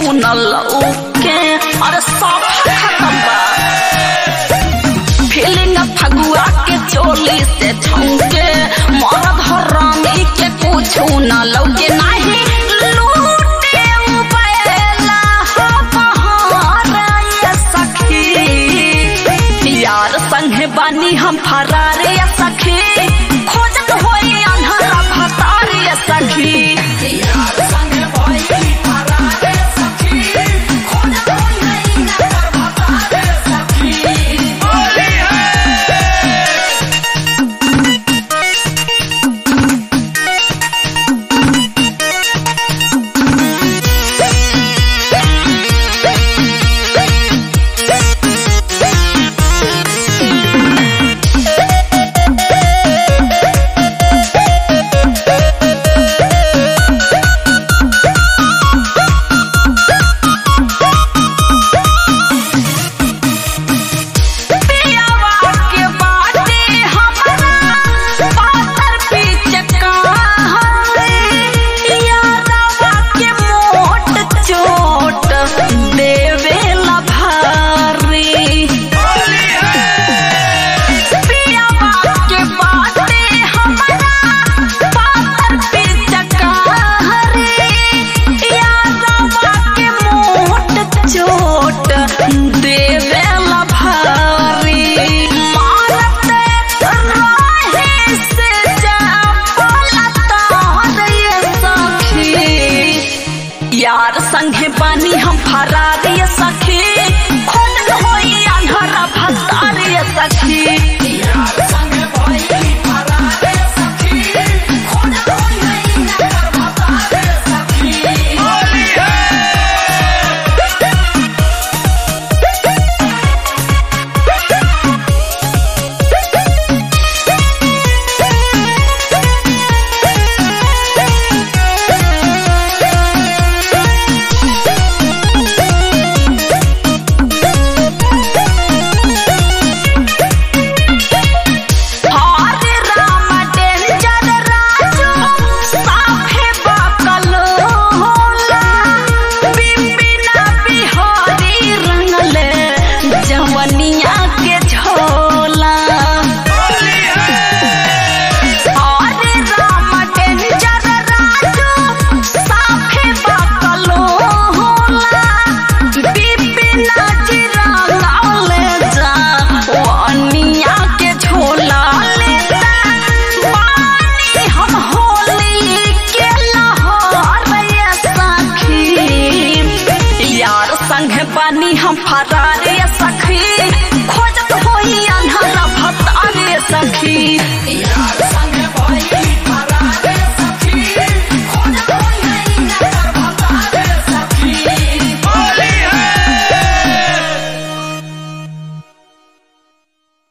न लौके अरे सब खत्म बा फीलिंग फगुआ के चोली से छौके मरद हरामी के कुछ न लौके नहीं लूटे उबैला बहार ये सखी यार संगे बानी हम फरार ये सखी खोजत होई अंधारा भतार ये सखी यार संगे पानी हम फरार ये सखी खोजत होई अंधारा भतार ये सखी यार संगे पानी फरार ये सखी खोजत होई अंधारा भतार ये सखी पानी हम फरार